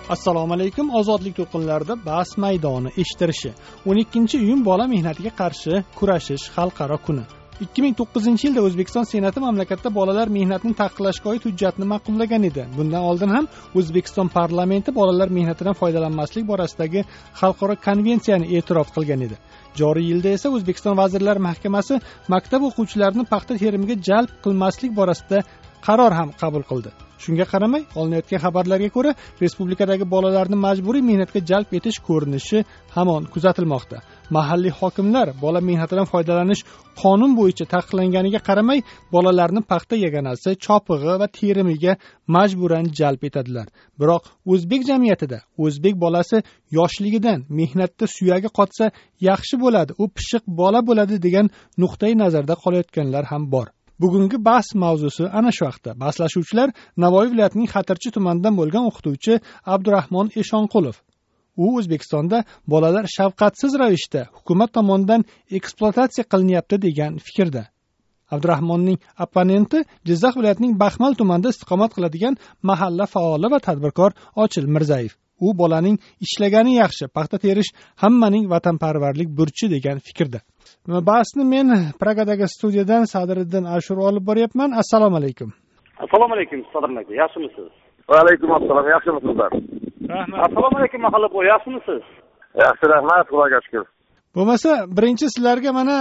Assalomu alaykum. Ozodlik to'lqinlarida bahs maydoni eshittirishi. 12-iyun bola mehnatiga qarshi kurashish xalqaro kuni. 2009-yilda O'zbekiston Senati mamlakatda bolalar mehnatini taqiqlashga oid hujjatni ma'qullagan edi. Bundan oldin ham O'zbekiston parlamenti bolalar mehnatidan foydalanmaslik borasidagi xalqaro konvensiyani e'tirof qilgan edi. Joriy yilda esa O'zbekiston Vazirlar Mahkamasi maktab o'quvchilarini paxta terimiga jalb qilmaslik borasida qaror ham qabul qildi. Shunga qaramay, olinayotgan xabarlarga ko'ra, respublikadagi bolalarni majburiy mehnatga jalb etish ko'rinishi hamon kuzatilmoqda. Mahalliy hokimlar bola mehnatidan foydalanish qonun bo'yicha taqiqlanganiga qaramay, bolalarni paxta yaganasi, chopig'i va terimiga majburan jalb etadilar. Biroq o'zbek jamiyatida o'zbek bolasi yoshligidan mehnatda suyagi qotsa yaxshi bo'ladi, u pishiq bola bo'ladi degan nuqtai nazarda qolayotganlar ham bor. Bugungi bahs mavzusi ana shu haqda. Bahslashuvchilar Navoiy viloyatining Xatirchi tumanidan bo'lgan o'qituvchi Abdurahmon Eshonqulov. U O'zbekistonda bolalar shafqatsiz ravishda hukumat tomonidan ekspluatatsiya qilinyapti degan fikrda. Abdurahmonning opponenti Jizzax viloyatining Baxmal tumanida istiqomat qiladigan mahalla faoli va tadbirkor Ochil Mirzayev. U bolaning ishlagani yaxshi, paxta terish hammaning vatanparvarlik burchi degan fikrda. Bahsni men Pragadagi studiyadan Sadriddin Ashur olib boryapman. Assalomu alaykum. Assalomu alaykum, Sadriddin aka, yaxshimisiz? Va alaykum assalom, yaxshimisizlar? Rahmat. Assalomu alaykum, mahalla bo'yi, yaxshimisiz? Yaxshi, rahmat, Xudoga shukr. Bo'lmasa, birinchi sizlarga mana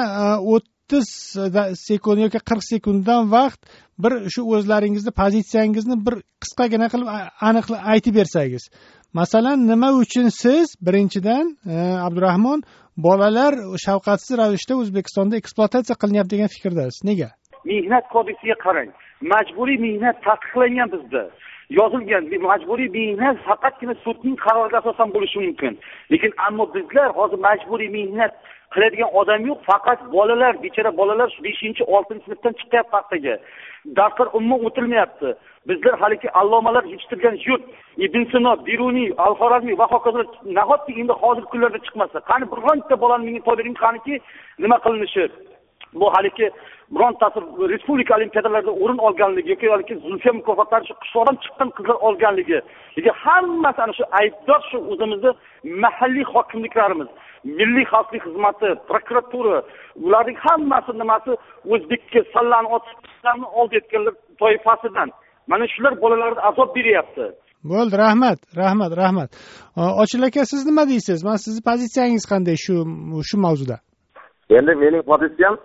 30 sekund yoki 40 sekunddan vaqt bir shu o'zlaringizni pozitsiyangizni bir qisqagina qilib aniqlab aytib bersangiz. Masalan, nima uchun siz birinchidan Abdurahmon bolalar shafqatsiz ravishda O'zbekistonda ekspluatatsiya qilinyapti degan fikrdasiz? Nega? Mehnat kodeksiga qarang. Majburiy mehnat taqiqlangan bizda. Yozilgan majburiy mehnat faqatgina sudning qaroriga asosan bo'lishi mumkin. Lekin ammo bizlar hozir majburiy mehnat qiladigan odam yo'q, faqat bolalar, bechora bolalar 5-6-sinfdan chiqyapti paxtaga. Darslar umuman o'tilmayapti. Bizlar haliki allomalar yetishtirgan yurt, Ibn Sino, Biruniy, Al-Xorazmiy va hokazolar nahotki endi hozir kunlarda chiqmasa, qani bironta bolani menga to'bering qaniki nima qilinishi? Bu haliki birontasi respublika olimpiadalarida o'rin olganligi yoki haliki Zulfiya mukofotlari shu qishloqdan chiqqan qizlar olganligi. Lekin hammasi ana shu aybdor shu o'zimizning mahalliy hokimliklarimiz, milliy xavfsizlik xizmati, prokuratura, ularning hammasi nimasi o'zbekka sallani otishlarni oldi etganlar toifasidan. Mana shular bolalarga azob beryapti. Bo'ldi, rahmat. Ochil aka, siz nima deysiz? Men sizning pozitsiyangiz qanday shu mavzuda? Endi mening pozitsiyam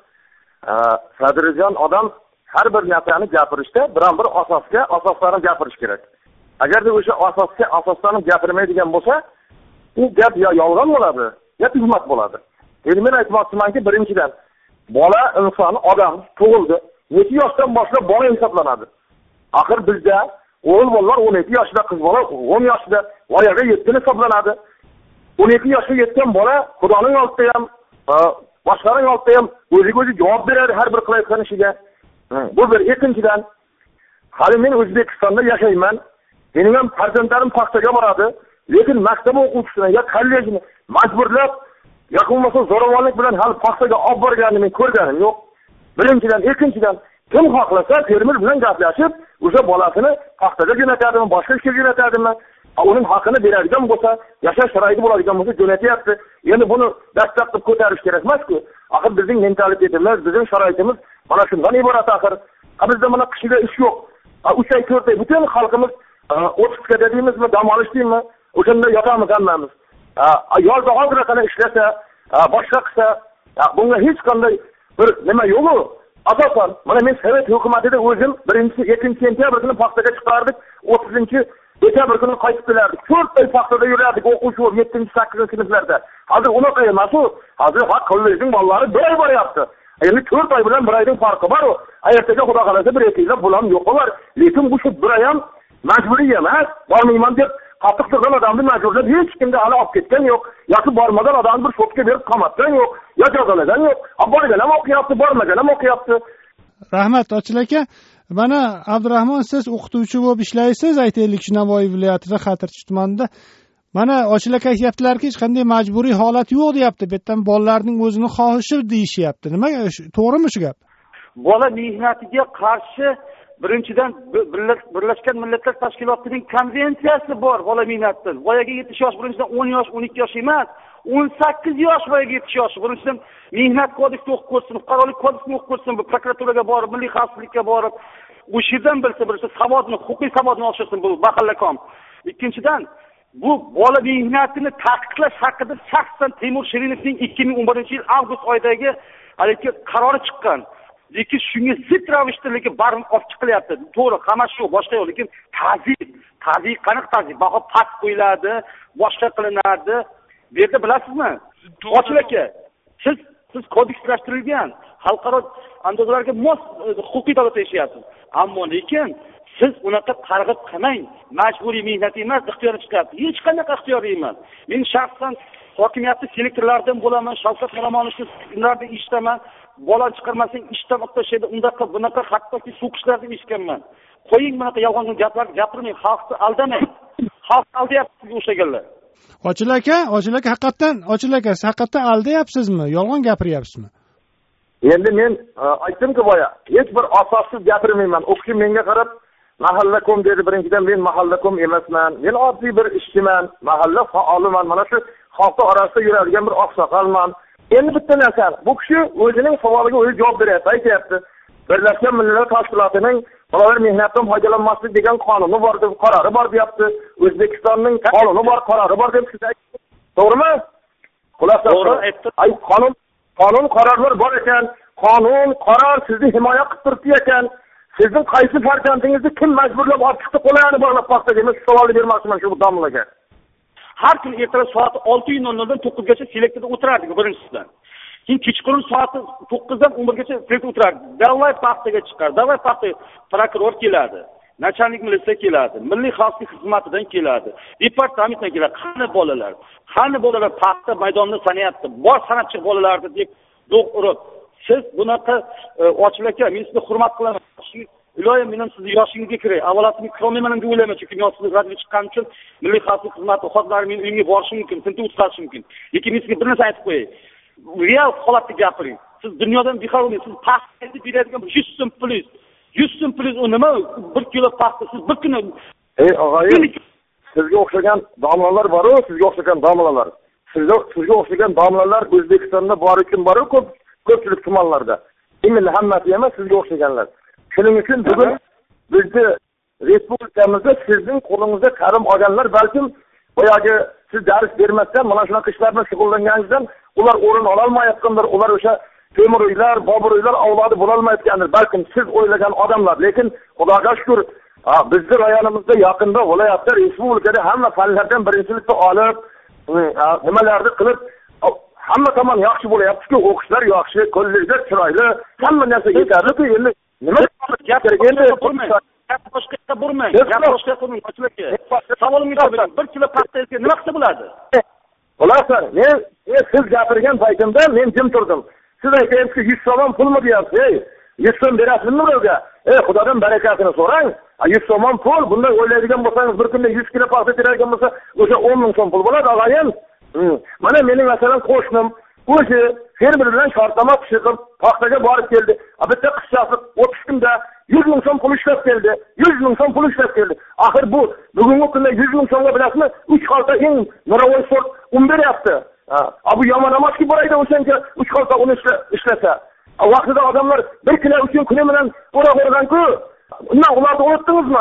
Sadrijon odam har bir narsani gapirishda biron-bir asoslarni gapirish kerak. Agarda o'sha asoslarni gapirmaydigan bo'lsa, u gap yo yolg'on bo'ladi, yo tuhmat bo'ladi. Endi men aytmoqchimanki, birinchidan bola insoni odam tug'ildi. 7 yoshdan boshlab bola hisoblanadi. Axir bizda o'g'il bolalar 12 yoshda, qiz bola 10 yoshda, voyaga yetgan hisoblanadi. 12 yoshga yetgan bola Xudoning oldida ham, boshqalarning oldida ham o'zi javob beradi har bir qilayotgan ishiga. Bu bir. Ikkinchidan, hali men O'zbekistonda yashayman. Mening ham farzandlarim paxtaga boradi, lekin maktab o'quvchisini yo kollejni majburlab yoki bo'lmasa zo'ravonlik bilan hali paxtaga olib borganini men ko'rganim yo'q. Birinchidan, ikkinchidan, kim xohlasa fermer bilan gaplashib, o'sha bolasini paxtaga jo'natadimi, boshqa ishga jo'natadimi, uning haqini beradigan bo'lsa, yashash sharoiti bo'ladigan bo'lsa jo'natyapti. Endi buni dastlab qilib ko'tarish kerak emas-ku. Axir bizning mentalitetimiz, bizning sharoitimiz mana shundan iborat axir. Bizda mana qishida ish yo'q. 3 oy 4 oy butun xalqimiz o'tishga deymizmi, dam olish deymi, o'shanda yotamiz hammamiz. Yozda ozroqana ishlasa, boshqa qilsa, bunga hech qanday bir nima yo'q-ku. Asosan, mana men Sovet hukumatida o'zim 1-2 sentyabr kuni paxtaga chiqardik, 30-dekabr kuni qaytib kelardik. 4 oy paxtada yurardik o'quvchi bo'lib 7-8 sinflarda. Hozir unaqa emas u. Hozir kollejning bolalari 1 oy boryapti. Endi 4 oy bilan 1 oyning farqi bor u. Ertaga Xudo xolasa 1-2 yil bo'lam yo'q bo'lar. Lekin bu shu 1 oy ham majburiy emas. Bormayman deb qattiq turgan odamni majburlab hech kimga hali olib ketgan yo'q. Yoki bormagan odamni bir sotga berib qamatgan yo'q. Yo jazolagan yo'q. Borgan ham o'qiyapti, bormagan ham o'qiyapti. Rahmat, Ochil aka. Mana Abdurahmon, siz o'qituvchi bo'lib ishlaysiz, aytaylik, Navoiy viloyatida Xatirchi tumanida. Mana Ochil aka aytibdilarki, hech qanday majburiy holat yo'q deyapti. Bu yerdan bolalarning o'zini xohishi deyishyapti. Nima, to'g'rimi shu gap? Bola mehnatiga qarshi birinchidan Birlashgan Millatlar Tashkilotining konvensiyasi bor bola mehnatidan. Voyaga yetish yosh birinchidan 10 yosh, 12 yosh emas, 18 yosh voyaga yetish yoshi. Birinchidan mehnat kodeksini o'qib ko'rsin, fuqarolik kodeksini o'qib ko'rsin, prokuraturaga borib, milliy xavfsizlikka borib, o'shidan bilsa, savodni, huquqiy savodni oshirsin bu mahallakom. Ikkinchidan, bu bola mehnatini taqiqlash haqida shaxsan Temur Shirinovning 2011-yil avgust oyidagi haligi qarori chiqqan. Lekin shunga zid ravishda lekin barham olib chiqilyapti. To'g'ri, hammasi shu, boshqa yo'q, lekin ta'zir qanaqa ta'zir? Baho past qo'yiladi, boshqa qilinadi. Bu yerda bilasizmi? Ochil aka, siz kodekslashtirilgan xalqaro andozalarga mos huquqiy davlatda yashayapsiz. Ammo lekin siz unaqa targ'ib qilmang. Majburiy mehnat emas, ixtiyoriy chiqyapti. Hech qanday ixtiyoriy emas. Men shaxsan hokimiyatda selektorlardan bo'laman, Shavkat Miromonovlarni eshitaman. Bola chiqarmasang ishdan olib tashlaydi, bunaqa hattoki so'kishlarni eshitganman. Qo'ying bunaqa yolg'on gaplarni gapirmang, xalqni aldamang. Xalq aldayapti o'shaganlar. Ochil aka, siz haqiqatdan aldayapsizmi? Yolg'on gapiryapsizmi? Endi men aytdim-ku boya, hech bir asossiz gapirmayman. O'qishim menga qarab mahallakom dedi birinchidan, men mahallakom emasman. Men oddiy bir ishchiman, mahalla faoliman. Mana shu xalq orasida yuradigan bir oqsoqolman. Endi bitta narsa, bu kishi o'zining savoliga o'zi javob beryapti, aytayapti. Birlashgan Millatlar Tashkilotining bolalar mehnatdan foydalanmaslik degan qonuni bor deb qarori bor deyapti. O'zbekistonning qonuni bor, qarori bor deb siz aytdingiz. To'g'rimi? Xulosa aytdi. Ay, qonun qarorlar bor ekan, qonun qaror sizni himoya qilib turibdi ekan. Sizning qaysi farzandingizni kim majburlab olib chiqdi, qo'layani bog'lab paxtaga? Men savolni bermoqchiman shu domlaga. Har kun ertalab soat 6:00 dan 9 gacha selektorda o'tirardik birinchisidan. Keyin kechqurun soat 9 dan 11 gacha selektorda o'tirardik. Davlat paxtaga chiqar, davlat paxtaga prokuror keladi, nachalnik militsiya keladi, milliy xavfsizlik xizmatidan keladi, departamentdan keladi. Qani bolalar paxta maydonida sanayapti. Bor sanatchi bolalarni deb do'q urib. Siz bunaqa Ochil aka, men sizni hurmat qilaman. Iloyim, men sizni yoshingizga kiray. Avvalo sizni kirolmayman deb o'ylayman, chunki men sizni radioga chiqqanim uchun milliy xavfsizlik xizmati xodimlari men uyimga borishi mumkin, tintuv o'tkazishi mumkin. Lekin men sizga bir narsa aytib qo'yay. Real holatda gapiring. Siz dunyodan behar bo'lmaysiz. Siz paxta beradigan 100 so'm plyus. 100 so'm plyus u nima? 1 kilo paxta siz bir kuni. Og'ayim, sizga o'xshagan domlalar bor-ku, sizga o'xshagan domlalar. Sizga o'xshagan domlalar O'zbekistonda bor ekan, bor-ku, ko'pchilik tumanlarda. Endi hammasi emas, sizga o'xshaganlar. Shuning uchun bugun bizni respublikamizda sizning qo'lingizda ta'lim olganlar balkim boyagi siz dars bermasdan mana shunaqa ishlarni shug'ullanganingizdan ular o'rin ola olmayotgandir. Ular o'sha Temur uylar, Bobur uylar avlodi bo'la olmayotgandir. Balkim siz o'ylagan odamlar, lekin Xudoga shukr, bizning rayonimizda yaqinda viloyatda respublikada hamma fanlardan birinchilikni olib, nimalarni qilib hamma tomon yaxshi bo'layapti-ku, o'qishlar yaxshi, kollejlar chiroyli, hamma narsa yetarli-ku. Endi nima gap kerak endi? Gap boshqa bo'lmang. Gap boshqa qilmang, Ochil aka. Savolimga javob bering. 1 kilo paxta nima qilsa bo'ladi? Xulosa, men siz gapirgan paytimda men jim turdim. Siz aytayapsiz 100 so'm pulmi deyapsiz? 100 so'm berasizmi ularga? Xudodan barakatini so'rang. 100 so'm pul, bunday o'ylaydigan bo'lsangiz bir kunda 100 kilo paxta teradigan bo'lsa, o'sha 10 ming so'm pul bo'ladi, og'ayim. Mana mening masalan qo'shnim o'zi fermer bilan shartnoma chiqib paxtaga borib keldi. Bitta qizchasi 30 kunda 100 ming so'm pul ishlab keldi. 100 ming so'm pul ishlab keldi. Axir bugungi kunda 100 ming so'mga bilasizmi? 3 xalta eng mirovoy sort un beryapti. Bu yomon emaski borayda o'shancha 3 xalta un ishlasa. Vaqtida odamlar 1 kilo uchun kuni bilan o'ravergan-ku. Undan ularni unutdingizmi?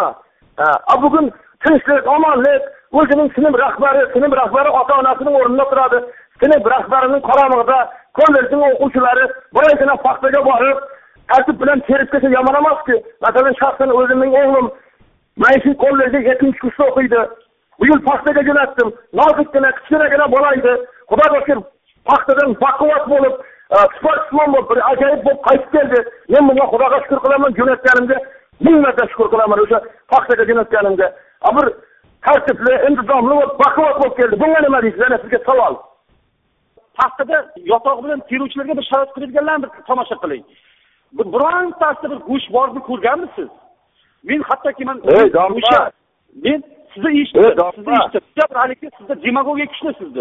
Bugun tinchlik, omonlik, o'zining sinf rahbari ota-onasining o'rnida turadi. Sinf rahbarining qaramog'ida kollejning o'quvchilari biragina paxtaga borib, tartib bilan terib kelsa yomon emas-ku. Masalan, shaxsan o'zimning o'g'lim Maishiy kollejda 2-kursda o'qiydi. Bu yil paxtaga jo'natdim. Nozikkina, kichkinagina bola edi. Xudoga shukr, paxtadan baquvvat bo'lib, sportman bo'lib, bir ajoyib bo'lib qaytib keldi. Men bunga Xudoga shukr qilaman, jo'natganimga ming marta shukr qilaman o'sha paxtaga jo'natganimga. Bir tartibli, intizomli va baquvvat bo'lib keldi. Bunga nima deysiz? Ana sizga savol. Paxtada yotoq bilan teruvchilarga bir sharoit qiladiganlarni tomosha qiling. Birontasida bir go'sht borni ko'rganmisiz? Men hattoki men sizni eshitdim. Haligi sizda demagogiya kuchli sizda.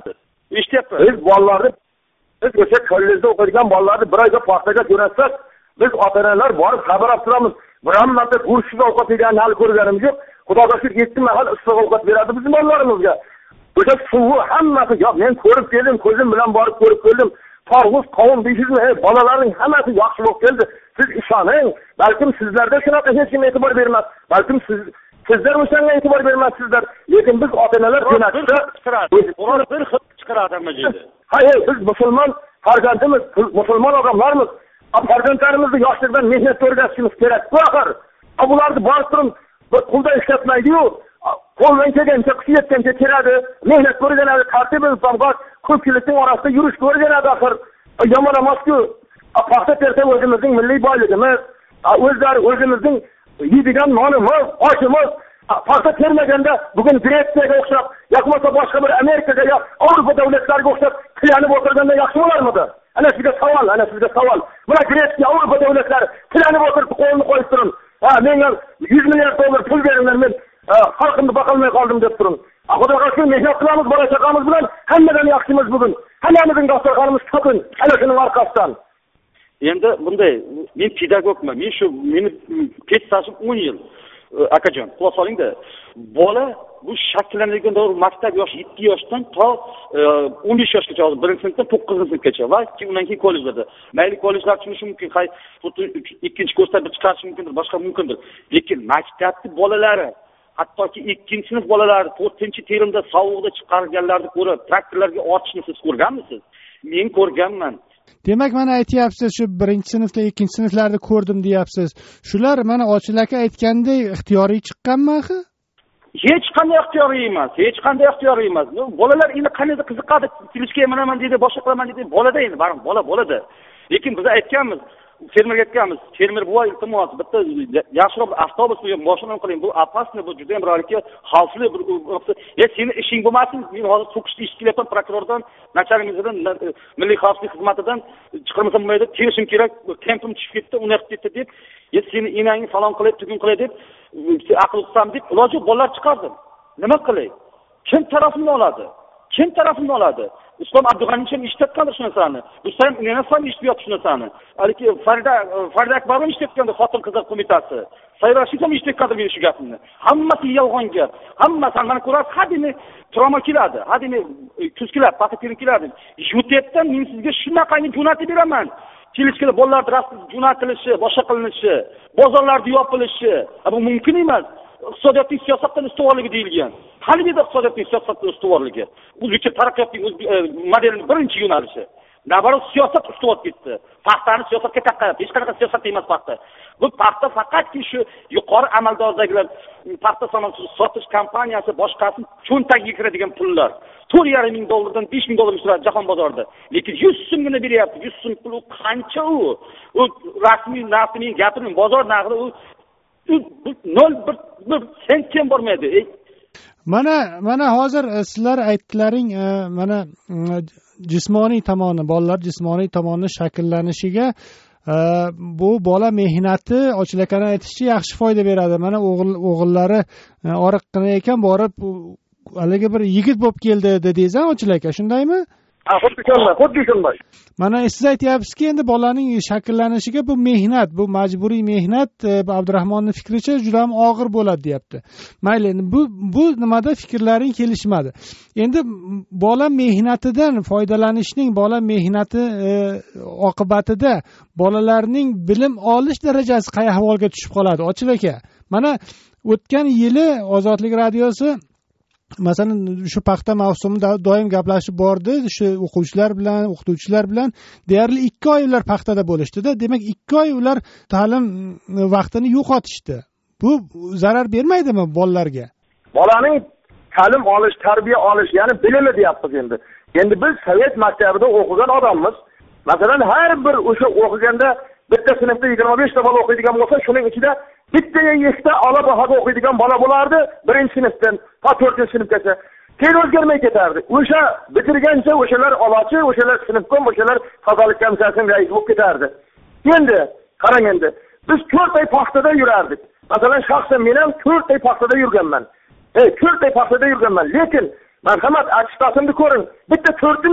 Eshityapman. Biz bolalarni, biz o'sha kollejda o'qiydigan bolalarni bir oyga paxtaga jo'natsak, Biz ota-onalar borib xabar olib turamiz. Biron marta go'shtli ovqat yeganini hali ko'rganimiz yo'q. Xudoga shukr 7 mahal issiq ovqat beradi bizim bolalarimizga. O'sha suvi hammasi yo'q. Men ko'rib keldim, ko'zim bilan borib ko'rib keldim. Tarvuz qavm deysizmi? Bolalarning hammasi yaxshi bo'lib keldi. Siz ishoning. Balkim sizlarda shunaqa hech kim e'tibor bermas. Balkim sizlar o'shanga e'tibor bermassizlar. Lekin biz ota-onalar jo'natishda Qur'on bir xil chiqaradi majidi. Hayır, biz musulmon farzandimiz, musulmon odamlarmiz. Farzandlarimizni yoshlikdan mehnat o'rgatishimiz kerak. Bu axir bularni borib turib qo'lda ishlatmaydi-yu. Qo'ldan kelgancha, kuchi yetgancha kiradi, mehnat o'rganadi, tartibini topib, ko'pchilikning orasida yurishni o'rganadi axir. Yomon emas-ku. Paxta tersa o'zimizning milliy boyligimiz, o'zimizning yeydigan nonimiz, oshimiz. Paxta termaganda bugun Gretsiyaga o'xshab, yoki boshqa bir Amerikaga yo Avropa davlatlariga o'xshab tilanib o'tirganda yaxshi bo'larmidi? Ana sizga savol. Mana Gretsiya, Avropa davlatlari tilanib o'tirib qo'lini qo'yib turib, menga 100 milliard dollar pul beringlar, men xalqimni boqolmay qoldim deb turib. Xudoga shukr, mehnat qilamiz, bola chaqamiz bilan hammadan yaxshimiz bugun. Hammamizning dasturxonimiz to'kin. Ana shuning orqasidan. Endi bunday, men pedagogman. Men shu meni kechsashim 10 yil. Akajon, quloq soling-da. Bola bu shakllanadigan davr maktab yoshi 7 yoshdan to 15 yoshgacha, hozir 1-sinfdan 9-sinfgacha va undan keyin kollejlarda. Mayli kollejlar tushunishi mumkin, xuddi 2-kursda bir chiqarish mumkindir, boshqa mumkindir. Lekin maktabning bolalari, hattoki 2-sinf bolalari 4-termda sovuqda chiqarganlarni ko'rib, traktorlarga ortishni siz ko'rganmisiz? Men ko'rganman. Demak, mana aytyapsiz, shu 1-sinfda 2-sinflarda ko'rdim deyapsiz. Shular mana Ochil aka aytgandek ixtiyoriy chiqqanmi axir? Hech qanday ixtiyoriy emas. Bolalar endi qanday qiziqadi, tilishga emaman deydi, boshqa qilaman deydi. Bolada endi, baribir bolada. Lekin biz aytganmiz, fermerga aytganmiz, fermer buva iltimos, bitta yaxshiroq avtobus boshini qiling, bu opasni, bu juda ham birodarga xavfli bir seni ishing bo'lmasin. Men hozir so'kishni eshitib prokurordan, nachalnikimizdan, milliy xavfsizlik xizmatidan chiqarmasam bo'lmaydi, kelishim kerak, tempim tushib ketdi, uni qilib ketdi deb, seni enangni falon qilib, tugun qilay deb aql uqsam deb iloji bolalar chiqardim. Nima qilay? Kim tarafini oladi? Islom Abdug'aniyevich ishlatgandir shu narsani. Rustam Nenasov ishlatib shu narsani. Haligi Farida Akbarov ishlatgandi, xotin-qizlar qo'mitasi. Sayrashid ham ishlatgandir men shu gapimni. Hammasi yolg'on gap. Hammasi mana ko'rasiz, hadini trauma keladi, hadini kuz keladi, paxta terim keladi. YouTube'dan men sizga shunaqangi jo'natib beraman. Kelishkida bolalar rasm jo'natilishi, boshqa qilinishi, bozorlarda yopilishi, bu mumkin emas. Iqtisodiyotning siyosatdan ustuvorligi deyilgan. Qalbida iqtisodiyotning siyosatdan ustuvorligi. Bu uchun taraqqiyotning modelining birinchi yo'nalishi. Nabaros siyosat ustuvor ketdi. Paxtani siyosatga taqayapti. Hech qanaqa siyosat emas paxta. Bu paxta faqatki shu yuqori amaldordagilar paxta sotish kompaniyasi boshqasi cho'ntagiga kiradigan pullar. 4,5 ming dollardan 5 ming dollar turadi jahon bozorida. Lekin 100 so'mgina beryapti. 100 so'm pul qancha u? U rasmiy narxning gapirning bozor narxi u 0,1 sent ham bormaydi. Mana hozir sizlar aytdilaring, mana jismoniy tomoni, bolalar jismoniy tomoni shakllanishiga bu bola mehnati Ochil akaning aytishicha yaxshi foyda beradi. Mana o'g'illari oriqqina ekan, borib haligi bir yigit bo'lib keldi dedingiz, Ochil aka, shundaymi? Xuddi shunday. Mana siz aytyapsizki, endi bolaning shakllanishiga bu mehnat, bu majburiy mehnat Abdurahmonning fikricha juda ham og'ir bo'ladi, deyapti. Mayli, endi bu nimada fikrlaring kelishmadi. Endi bola mehnatidan foydalanishning, bola mehnati oqibatida bolalarning bilim olish darajasi qay ahvolga tushib qoladi, Ochil aka? Mana o'tgan yili Ozodlik radiosi masalan shu paxta mavsumida doim gaplashib bordi, shu o'quvchilar bilan, o'qituvchilar bilan deyarli 2 oy ular paxtada bo'lishdida. Demak, 2 oy ular ta'lim vaqtini yo'qotishdi. Bu zarar bermaydimi bolalarga? Bolaning ta'lim olish, tarbiya olish, ya'ni bilimi deyapmiz endi. Endi biz sovet maktabida o'qigan odammiz. Masalan, har bir o'sha o'qiganda bitta sinfda 25 ta bola o'qiydigan bo'lsa, shuning ichida bitta yekta ola bahoda o'qiydigan bola bo'lardi, 1-sinfdan to 4-sinfgacha. Keyin o'zgarmay ketardi. O'sha bitirgancha o'shalar olochi, o'shalar sinfkom, o'shalar tozalik komissiyasining raisi bo'lib ketardi. Endi qarang, endi biz 4 oy paxtada yurardik. Masalan, shaxsan men ham 4 oy paxtada yurganman. 4 oy paxtada yurganman, lekin marhamat, attestatimni ko'ring. Bitta 4im yo'q.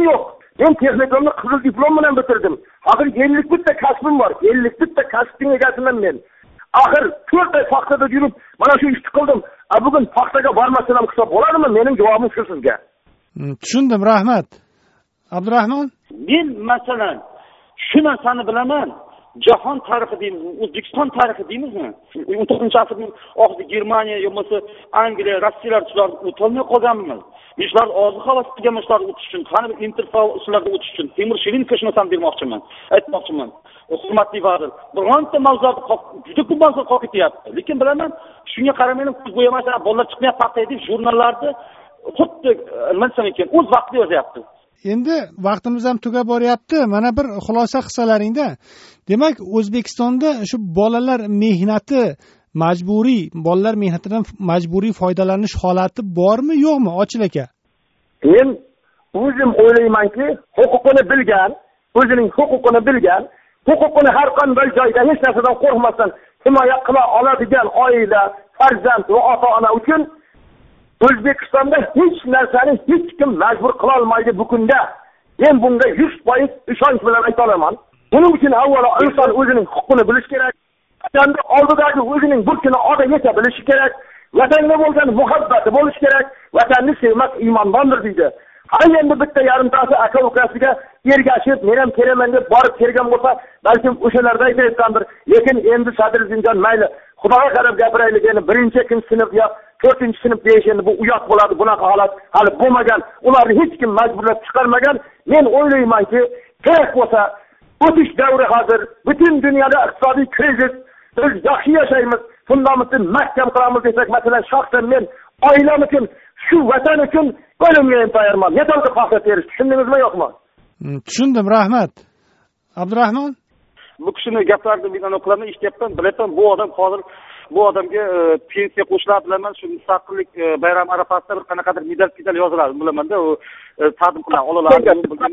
Men texnikumni qizil diplom bilan bitirdim. Axir 50 bitta kasbim bor. 50 bitta kasbning egasiman men. Axir 4 oy paxtada yurib, mana shu ishni qildim. Bugun paxtaga bormasam ham hisob bo'ladimi? Mening javobim shu sizga. Tushundim, rahmat. Abdurahmon? Men masalan shu narsani bilaman. Jahon tarixi deymiz, O'zbekiston tarixi deymizmi? 19-asrning oxirida Germaniya yo'lmasa Angliya, Rossiyalar shularni o'tolmay qolganmiz. Mishlar oziq havas qilgan mishlar o'tish uchun, qani bir interfaollarda o'tish uchun Temur Shirinko shundan bermoqchiman, aytmoqchiman. Hurmatli vazir, bironta mavzuda juda ko'p mavzu qolib ketyapti. Lekin bilaman, shunga qaramayman, ko'z bo'yamasdan bolalar chiqmayapti deb jurnallarda xuddi nima desam ekan, o'z vaqtida yozyapti. Endi vaqtimiz ham tugab boryapti. Mana bir xulosa qilsalaringda. Demak, O'zbekistonda shu bolalar mehnati majburiy, bolalar mehnatidan majburiy foydalanish holati bormi, yo'qmi, Ochil aka? Men o'zim o'ylaymanki, huquqini bilgan, o'zining huquqini bilgan, huquqini har qanday joyda hech narsadan qo'rqmasdan himoya qila oladigan oila, farzand va ota-ona uchun O'zbekistonda hech narsani hech kim majbur qila olmaydi bu kunda. Men bunga 100% ishonch bilan ayta olaman. Buning uchun avvalo inson o'zining huquqini bilish kerak. Vatanda oldidagi o'zining burchini oda yeta bilishi kerak. Vatanga bo'lgan muhabbati bo'lishi kerak. Vatanni sevmak iymondandir deydi. Har endi bitta yarimtasi aka-ukasiga ergashib, men ham kelaman deb borib kelgan bo'lsa, balkim o'shalarda aytayotgandir. Lekin endi Sadir Zinjon mayli, Xudoga qarab gapiraylik, endi 1-ikkinchi sinf yo 4-sinf deyish endi bu uyat bo'ladi. Bunaqa holat hali bo'lmagan. Ularni hech kim majburlab chiqarmagan. Men o'ylaymanki, kerak bo'lsa o'tish davri hozir. Butun dunyoda iqtisodiy krizis, biz yaxshi yashaymiz, fundamentni mahkam qilamiz desak, masalan, shaxsan men oilam uchun, sşu vatan uchun o'limga ham tayyorman. Yetarli paxta terish. Tushundingizmi, yo'qmi? Tushundim, rahmat. Abdurahmon? Bu kishini gaplarini men o'qilib eshityapman, bilaman, bu odam hozir bu odamga pensiya qo'shiladi, bilaman, shu mustaqillik bayram arafasida bir qanaqadir medal yoziladi, bilaman-da, u taqdim qilan olaladi.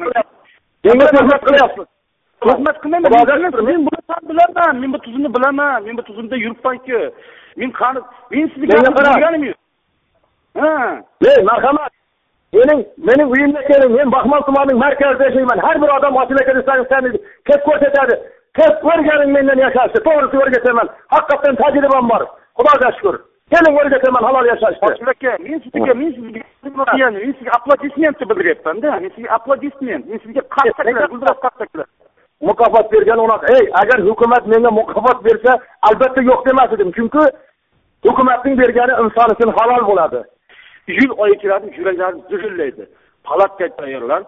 Menga xizmat qilyapsiz. Xizmat qilmayman. Men buni bilaman, men bu tuzumni bilaman, men bu tuzumda yuribman-ku. Men sizga gapirganim yo'q. Ha. Ey, marhamat. Mening uyimga keling, men Baxmal tumanining markazida yashayman. Har bir odam ochilaka desangiz taniydi. Kep ko'rsatadi. Kep o'rganing mendan yashashni. To'g'risi o'rgataman. Haqiqatan tajribam bor. Xudoga shukr. Keling o'rgataman halol yashashni. Ochilaka, men sizga aplodisment bildiryapman-da. Men sizga aplodisment, men sizga qarsaklar. Mukofot bergan unaqa. Agar hukumat menga mukofot bersa, albatta yo'q demas edim. Chunki hukumatning bergani inson uchun halol bo'ladi. Yil oyi keladi, yuraklarni zirrillaydi. Palatka tayyorlar,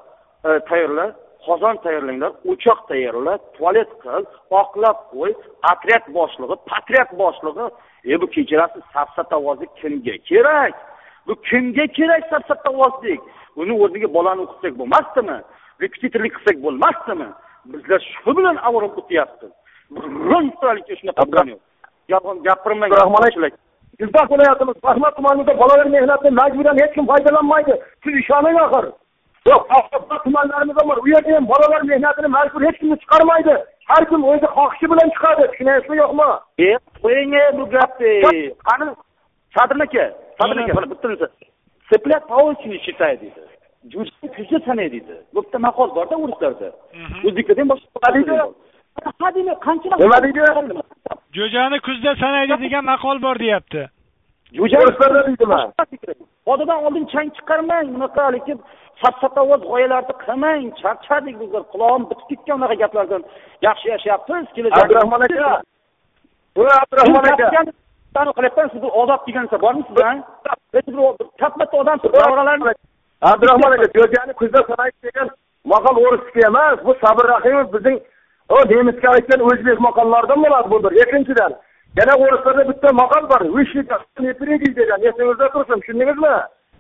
qozon tayyorlanglar, o'choq tayyorlar, tualet qil, oqlab qo'y, otryad boshlig'i, patriot boshlig'i. Bu kechalasi safsatavozlik kimga kerak? Bu kimga kerak safsatavozlik? Uni o'rniga bolani o'qitsak bo'lmasdimi? Repetitorlik qilsak bo'lmasdimi? Bizlar shu bilan avorib o'tyapti. Birontalikka shunaqa qilgan yo'q. Gapirmang, rahmat. Bizda bo'layapmiz. Rahmat tumanida bolalar mehnatidan majburan hech kim foydalanmaydi. Siz ishoning axir. Yo'q, boshqa tumanlarimizda bor. U yerda ham bolalar mehnatini majbur hech kimni chiqarmaydi. Har kim o'zi xohishi bilan chiqadi. Tushunasizmi, yo'qmi? Qo'ying bu gapni. Qani Sadir aka, mana bittinisi. Seplat pauchini chitaydi deydi. Juda kuzda sanaydi deydi. Bu bitta maqol bor-da o'rislarda. O'zbeklardan boshqa deydi. Hadini qanchalar nima deydi? Jo'jani kuzda sanaydi degan maqol bor deyapti. Jo'jalar deydimi? Odadan oldin chang chiqarmang, bunaqa lekin safsatavoz g'oyalarni qilmang. Charchadik bizlar, quloqim bitib ketgan unaqa gaplardan. Yaxshi yashayapsiz, kelajak. Abdurahmon aka. Abdurahmon aka. Qani qilyapman, siz odob degansa bormi sizdan? Siz bir katta odamsiz, davralarni. Abdurahmon aka, jo'jani kuzda sanaydi degan maqol o'risga emas, bu Sabir Rahimov bizning nemisga aytgan o'zbek maqollaridan bo'ladi bu bir. Ikkinchidan, yana o'rislarda bitta maqol bor. Vishnika nepregi degan. Esingizda tursin, tushundingizmi?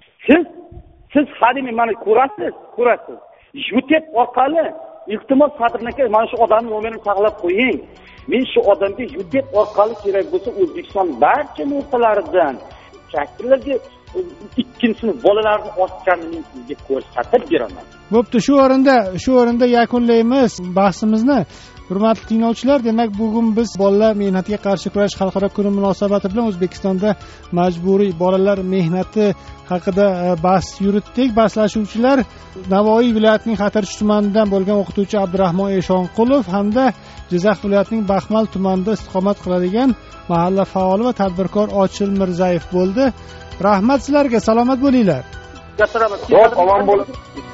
Siz hadimi mana ko'rasiz. YouTube orqali iltimos Sadir aka, mana shu odamning nomerini saqlab qo'ying. Men shu odamga YouTube orqali kerak bo'lsa O'zbekiston barcha nuqtalaridan chakirlarga ikkinchi sinf bolalarni osganini sizga ko'rsatib beraman. Bo'pti, shu o'rinda yakunlaymiz bahsimizni. Hurmatli tinglovchilar, demak bugun biz bolalar mehnatiga qarshi kurash xalqaro kuni munosabati bilan O'zbekistonda majburiy bolalar mehnati haqida bahs yuritdik. Bahslashuvchilar Navoiy viloyatining Xatirchi tumanidan bo'lgan o'qituvchi Abdurahmon Eshonqulov hamda Jizzax viloyatining Baxmal tumanida istiqomat qiladigan mahalla faoli va tadbirkor Ochil Mirzayev bo'ldi. Rahmat sizlarga, salomat bo'linglar. Katta rahmat. Omon bo'lib